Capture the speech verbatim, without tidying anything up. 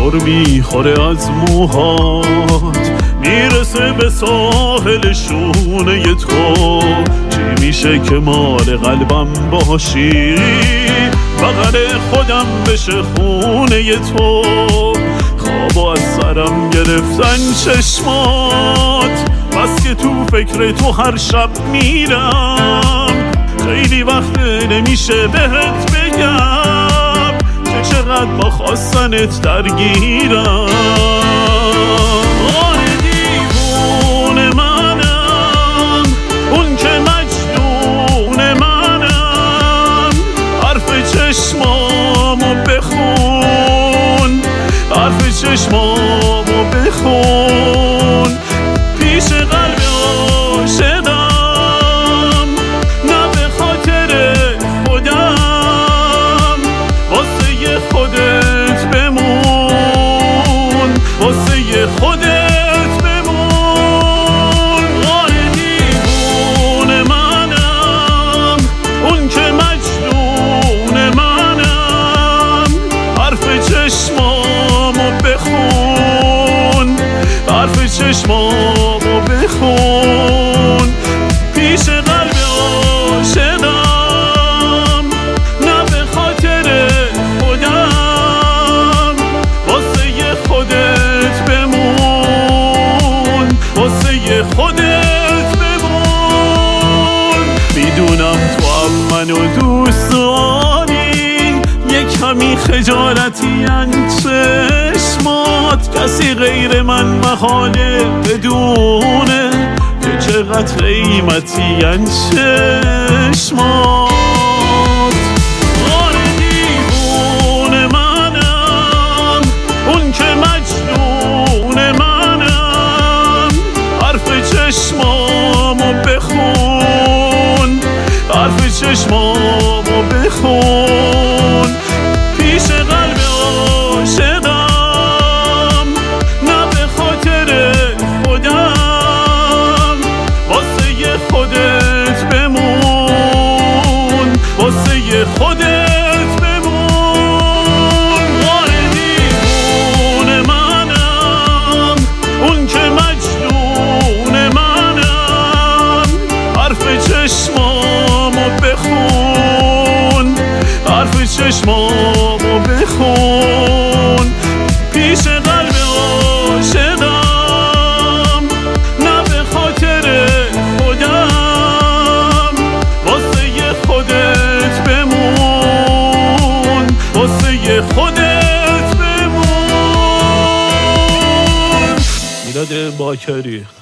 غر میخوره از موهات، میرسه به ساحل شونه تو. چی میشه که مال قلبم باشی، بغل خودم بشه خونه تو. خوابو از سرم گرفتن چشمات، بس که تو فکر تو هر شب میرم. خیلی وقت نمیشه بهت بگم که چقدر با خواستنت درگیرم. آره دیوونه منم، اون که مجنون منم. حرف چشمامو بخون، حرف چشمامو بخون. پیش قلب عاشقم، نه به خاطر خودم. واسه خودت بمون، واسه خودت بمون. آره دیوونه منم، اون که مجنون منم. حرف چشمامو بخون، حرف چشمامو بخون. پیش قلب عاشقم، نه به خاطر خودم. واسه خودت بمون، واسه خودت بمون. میدونم تو هم منو دوست داری، یک کمی خجالتی ان چشمات. کسی غیر من محاله بدونه که چقدر قیمتی ان چشمات. آره دیوونه منم، اون که مجنون منم. حرف چشمامو بخون، حرف چشمامو بخون. پیش قلب عاشقم، نه به خاطر خودم. واسه خودت بمون، واسه خودت بمون. آره دیوونه منم، اون که مجنون منم. حرف چشمامو بخون، حرف چشمامو بخون. پیش قلب عاشقم، نه به خاطر خودم. واسه خودت بمون، واسه خودت بمون. میلاد باکری.